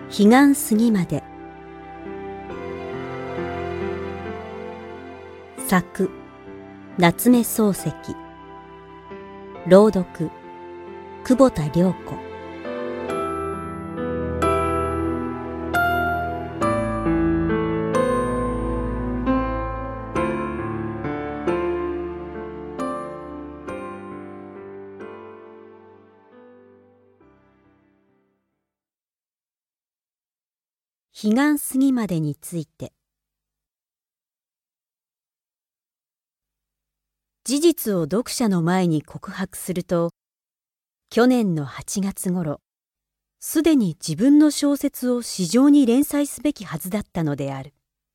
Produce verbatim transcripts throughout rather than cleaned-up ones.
彼岸過ぎまで。作夏目漱石、朗読久保田涼子。彼岸過ぎまでについて。事実を読者の前に告白すると、去年のはちがつ頃、すでに自分の小説を市場に連載すべきはずだったのである。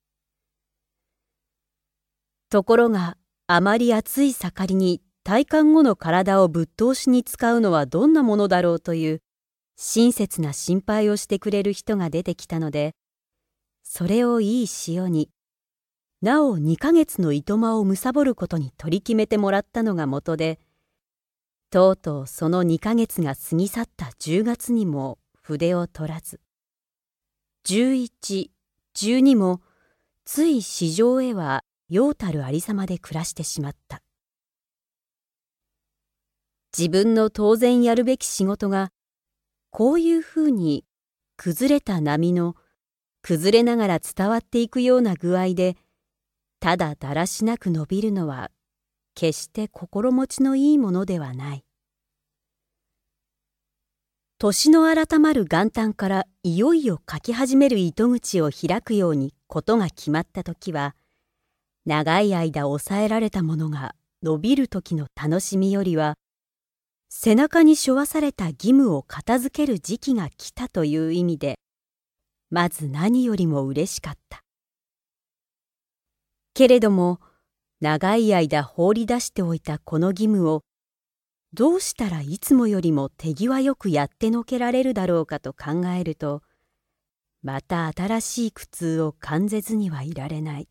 ところが、あまり暑い盛りに退官後の体をぶっ通しに使うのはどんなものだろうという親切な心配をしてくれる人が出てきたので、それをいい潮に、なおにかげつのいとまを貪ることに取り決めてもらったのがもとで、とうとうそのにかげつが過ぎ去ったじゅうがつにも筆を取らず、じゅういち、じゅうにもつい市場へはようたるありさまで暮らしてしまった。自分の当然やるべき仕事が、こういうふうに崩れた波の崩れながら伝わっていくような具合で、ただだらしなく伸びるのは、決して心持ちのいいものではない。年の改まる元旦からいよいよ書き始める糸口を開くようにことが決まったときは、長い間抑えられたものが伸びるときの楽しみよりは、背中に背負わされた義務を片付ける時期が来たという意味で、まず何よりも嬉しかった。けれども、長い間放り出しておいたこの義務を、どうしたらいつもよりも手際よくやってのけられるだろうかと考えると、また新しい苦痛を感ぜずにはいられない。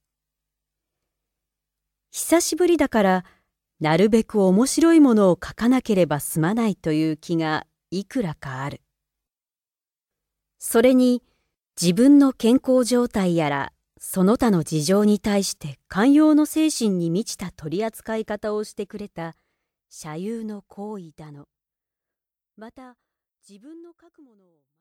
久しぶりだから、なるべく面白いものを書かなければ済まないという気がいくらかある。それに、自分の健康状態やら、その他の事情に対して寛容の精神に満ちた取り扱い方をしてくれた社友の行為だの。また、自分の書くものを